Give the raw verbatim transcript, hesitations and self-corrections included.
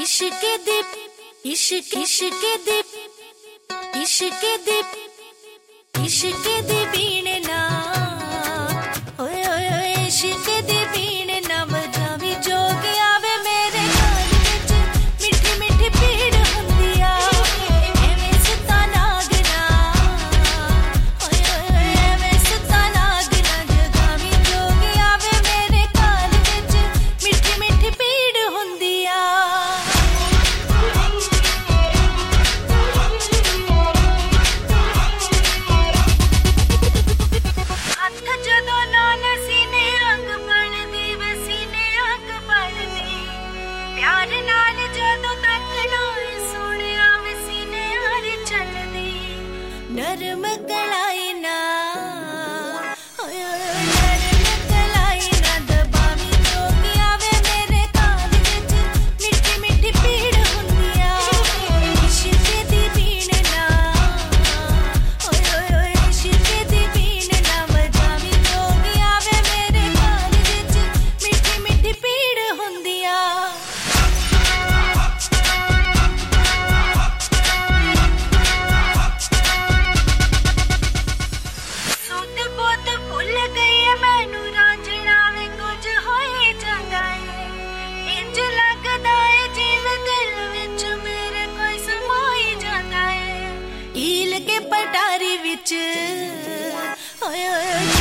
इश्क दी इश्क इश्क दी इश्क दी इश्क दी बीण ना ओए ओए ओए इश्क दी बीण ना वजावी जोग आवे मेरे कान विच मिठी मिठी पीड़ हुंदी आ एवें सुता नागना ओए ओए ओए एवें सुता नागना जगावी जोग आवे मेरे कान विच मिठी मिठी पीड़ हुंदी आ नरम कलाई ना ओए ओए नरम कलाई ना दबावी जोग आवे मेरे कान विच मिठी मिठी पीड़ हुंदी आ इश्क दी बीण ना ओए ओए ओए इश्क दी बीण ना वजावी जोग आवे मेरे कान विच मिठी मिठी पीड़ हुंदी आ ईल के पटारी विच ओए ओए